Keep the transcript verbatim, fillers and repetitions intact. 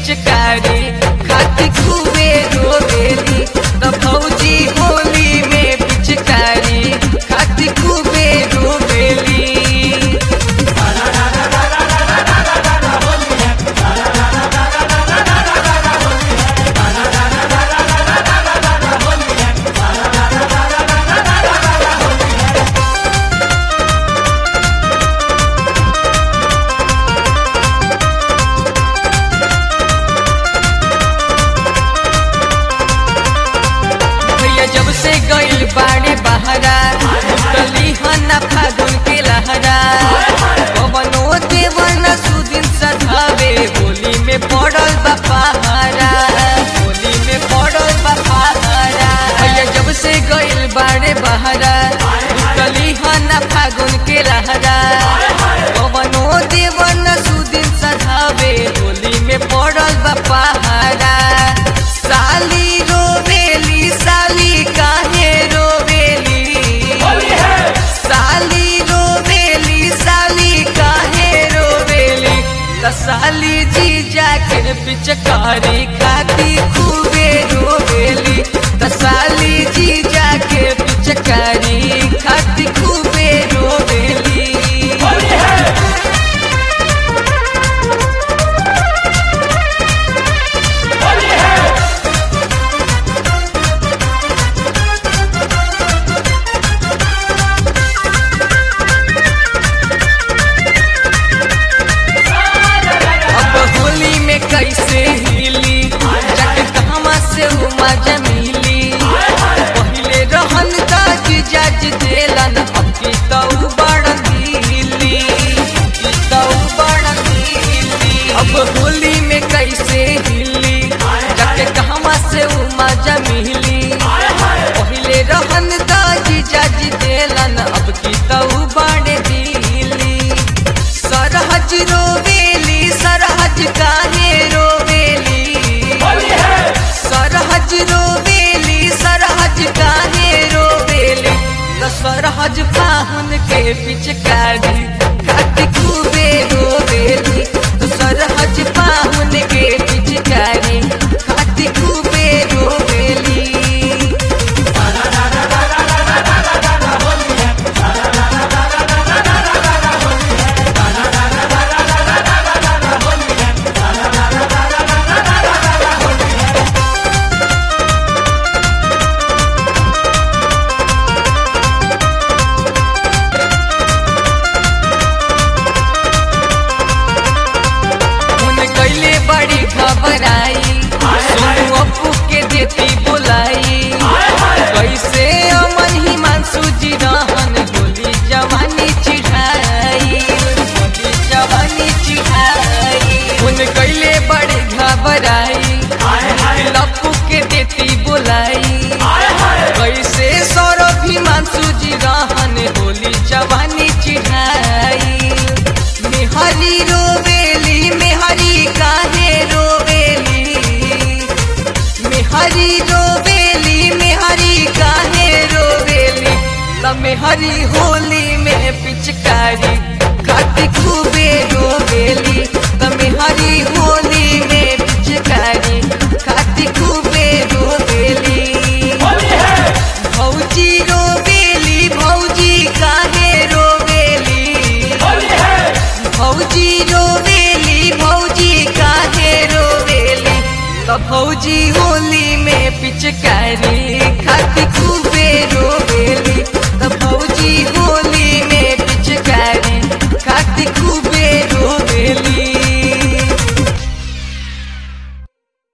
पिचकारी खाती खूबे रोवेली। तो भौजी होली में पिचकारी खाती खूबे रोवेली। जब से गइल बाड़े बहरा उतली हना फागुन के लहरा। पवनो देवन सुदिन सधावे होली में पड़ल बा पहारा। होली में पड़ल बा पहारा। भैया जब से गइल बाड़े बहरा उतली हना फागुन के लहरा। पवनो देवन सुदिन सधावे होली में पड़ल बा पहारा। साली रोवेली साली काहे रोवेली। साली रोवेली साली काहे रोवेली। त साली जीजा के पिचकारी खाती खूबे रोवेली। त साली जीजा के पिचकारी खाती खूबे रोवेली। कैसे हिली जाके कहवा से वो मजा मिली। पहिले रहन दाज जाज देलन अब की तऊ बड़न दिली। तऊ बड़न दिली अब होली में कैसे हिली जाके कहवा से वो मजा मिली। पहिले रहन दाज जाज देलन अब की तऊ बड़े दिली। सरहज रोवेली सरहज काहे रोवेली। सरहज रोवेली सरहज काहे रोवेली। तो सरहज पाहुन के पिचकारी खाती खूबे रोवेली। तो सरहज पाहुन के पिचकारी खाती खूबे रोवेली। बड़ी घबराई सोनू अप्पू के देती बुलाई। कैसे अमन हिमांशु जी रहन होली जवानी चिढ़ाई। होली जवानी चिढ़ाई उन कैले बड़ी घबराई अप्पू के देती बुलाई। कैसे सौरभ हिमांशु जी रहन होली जवानी चिढ़ाई। मेहरी रोवेली मेहरी काहे रोवेली। मेहरी रोवेली मेहरी काहे रोवेली। त मेहरी होली में पिचकारी खाती खूबे रोवेली। त मेहरी होली में पिचकारी खाती खूबे रोवेली। भौजी रोवेली भौजी काहे रोवेली। भौजी रोवेली भौजी काहे रोवेली। तो भौजी होली में पिचकारी खाती खूबे रोवेली।